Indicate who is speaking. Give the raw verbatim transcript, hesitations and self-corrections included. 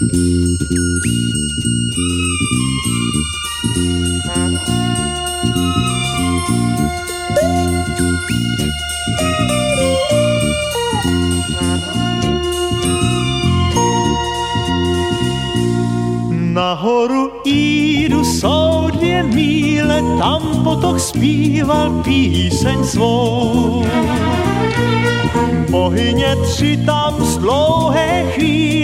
Speaker 1: Nahoru ídu, jsou dvě míle, tam potok zpíval píseň svou. Bohyně tři tam z dlouhé chvíle